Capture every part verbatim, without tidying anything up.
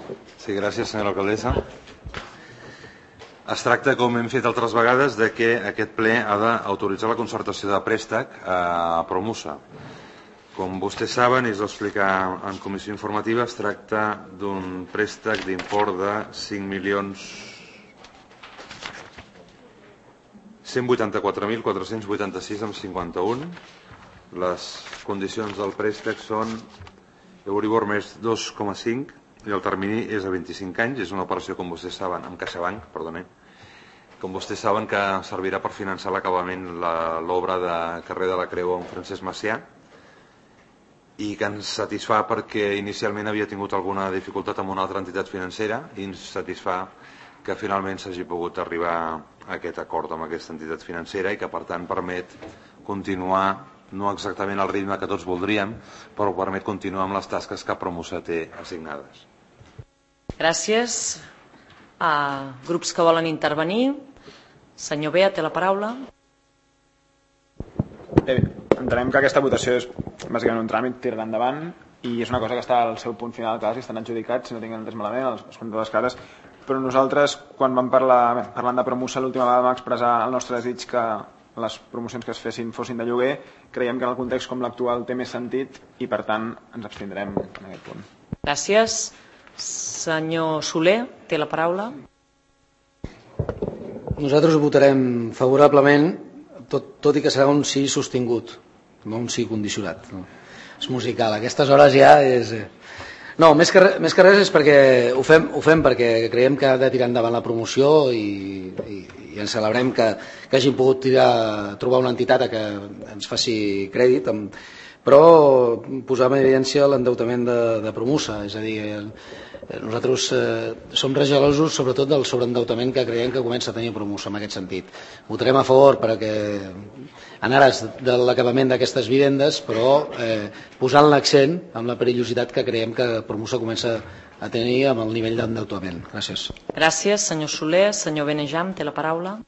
Sí, gràcies, senyora alcaldessa. Es tracta, com hem fet altres vegades, de que aquest ple ha d'autoritzar la concertació de préstec a Promusa. Com vostès saben, i es va explicar en comissió informativa, es tracta d'un préstec d'import de cinc milions cent vuitanta-quatre mil quatre-cents vuitanta-sis coma cinquanta-un. Les condicions del préstec són Euribor més dos coma cinc i el termini és a vint-i-cinc anys. És una operació, com vostès saben, amb CaixaBank, perdone, com vostès saben, que servirà per finançar l'acabament l'obra de carrer de la Creu amb Francesc Macià i que ens satisfà perquè inicialment havia tingut alguna dificultat amb una altra entitat financera i ens satisfà que finalment s'hagi pogut arribar a aquest acord amb aquesta entitat financera i que per tant permet continuar, no exactament al ritme que tots voldríem, però permet continuar amb les tasques que Promusa té assignades. Gràcies. A grups que volen intervenir. Senyor Bea, té la paraula. Bé, entenem que aquesta votació és bàsicament un tràmit, tirar endavant, i és una cosa que està al seu punt final, que estan adjudicats, si no tinc entès malament, els comptes cares, però nosaltres, quan vam parlar, bé, parlant de Promusa, l'última vegada vam expressar el nostre desig que les promocions que es fessin fossin de lloguer. Creiem que en el context com l'actual té més sentit i, per tant, ens abstindrem en aquest punt. Gràcies. Senyor Soler, té la paraula. Nosaltres ho votarem favorablement, tot, tot i que serà un sí sostingut, no un sí condicionat. No? És musical. A aquestes hores ja és... No, més que, més que res és perquè ho fem, ho fem perquè creiem que ha de tirar endavant la promoció i, i, i ens celebrem que, que hagin pogut tirar, trobar una entitat a que ens faci crèdit, amb, però posar en evidència l'endeutament de, de Promusa, és a dir, nosaltres eh, som regelosos sobretot del sobreendeutament que creiem que comença a tenir Promusa en aquest sentit. Votarem a favor perquè en ares de l'acabament d'aquestes vivendes, però eh, posant l'accent en la perillositat que creiem que Promusa comença a tenir amb el nivell d'endeutament. Gràcies. Gràcies, senyor Soler. Senyor Benejam, té la paraula.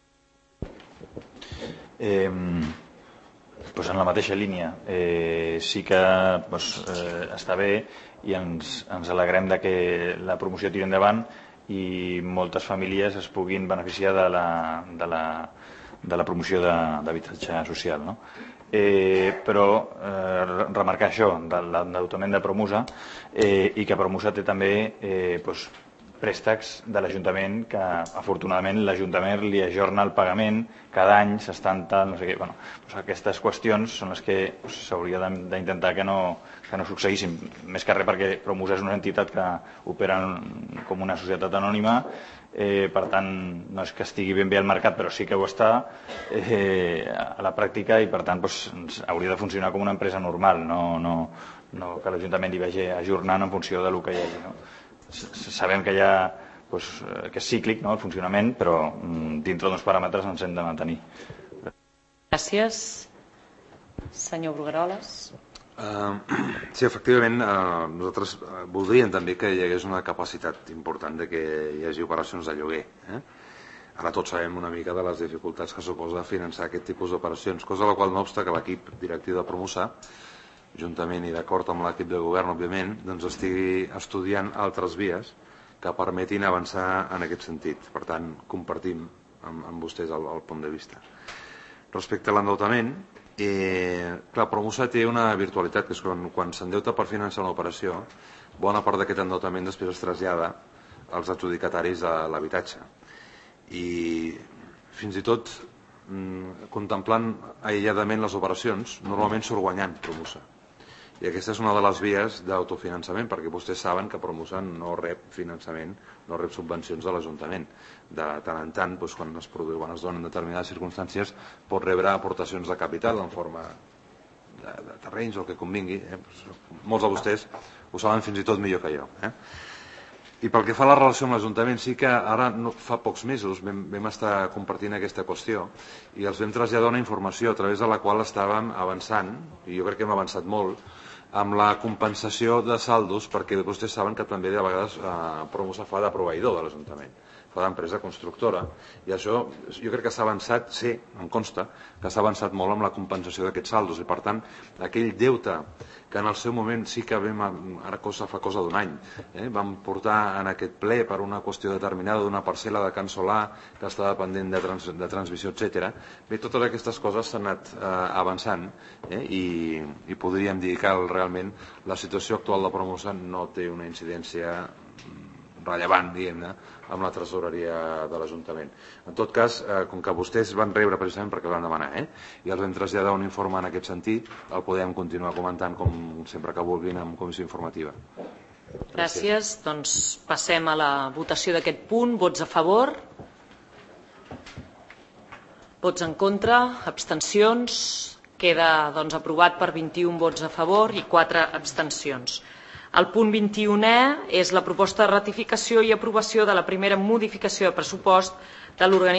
Eh, doncs en la mateixa línia. Eh, sí que doncs, eh, està bé i ens, ens alegrem de que la promoció tiri endavant i moltes famílies es puguin beneficiar de la, de la, de la promoció d'habitatge social. No? Eh, però eh, remarcar això de l'endeutament de Promusa eh, i que Promusa té també eh, doncs, préstecs de l'Ajuntament que afortunadament l'Ajuntament li ajorna el pagament cada any, s'estan tal, no sé què. Bueno, doncs aquestes qüestions són les que s'hauria doncs, d'intentar que no, que no succeïssin, més que res perquè Promusa és una entitat que opera com una societat anònima, eh, per tant no és que estigui ben bé al mercat, però sí que ho està eh, a la pràctica i per tant doncs, hauria de funcionar com una empresa normal, no, no, no que l'Ajuntament li vagi ajornant en funció del que hi hagi. No? Sabem que hi ha doncs, que és cíclic, no, el funcionament, però dintre d'uns paràmetres ens hem de mantenir. Gràcies. Senyor Brugueroles. Uh, sí, efectivament, uh, nosaltres voldríem també que hi hagués una capacitat important de que hi hagi operacions de lloguer. Eh? Ara tots sabem una mica de les dificultats que suposa finançar aquest tipus d'operacions, cosa a la qual no obsta que l'equip directiu de Promusa, juntament i d'acord amb l'equip de govern, òbviament, doncs estigui estudiant altres vies que permetin avançar en aquest sentit. Per tant, compartim amb, amb vostès el, el punt de vista. Respecte a l'endeutament, eh, clar, Promusa té una virtualitat, que és quan, quan s'endeuta per finançar una operació, bona part d'aquest endeutament després es trasllada als adjudicataris de l'habitatge. I fins i tot, mm, contemplant aïlladament les operacions, normalment surt guanyant Promusa. I aquesta és una de les vies d'autofinançament, perquè vostès saben que Promusa no rep finançament, no rep subvencions de l'Ajuntament. De tant en tant, doncs, quan, es produï, quan es donen determinades circumstàncies, pot rebre aportacions de capital en forma de, de terrenys o el que convingui. Eh? Molts de vostès ho saben fins i tot millor que jo. Eh? I pel que fa a la relació amb l'Ajuntament, sí que ara no, fa pocs mesos vam, vam estar compartint aquesta qüestió i els vam traslladar una informació a través de la qual estàvem avançant, i jo crec que hem avançat molt, amb la compensació de saldos, perquè vostès saben que també de vegades eh, Promosa fa de proveïdor de l'Ajuntament, fa d'empresa constructora, i això jo crec que s'ha avançat, sí, em consta, que s'ha avançat molt amb la compensació d'aquests saldos, i per tant, aquell deute que en el seu moment sí que vam, ara cosa fa cosa d'un any, eh, vam portar en aquest ple per una qüestió determinada d'una parcel·la de Can Solà que estava pendent de, trans, de transmissió, etcètera. Bé, totes aquestes coses s'han anat eh, avançant eh, i, i podríem dir que realment la situació actual de Promosa no té una incidència rellevant, diguem-ne, amb la tresoreria de l'Ajuntament. En tot cas, eh, com que vostès van rebre precisament perquè el van demanar, eh, i els vam traslladar un informe en aquest sentit, el podem continuar comentant com sempre que vulguin en comissió informativa. Gràcies. Gràcies. Doncs passem a la votació d'aquest punt. Vots a favor? Vots en contra? Abstencions? Queda doncs, aprovat per vint-i-un vots a favor i quatre abstencions. El punt vint-i-unè és la proposta de ratificació i aprovació de la primera modificació de pressupost de l'organisme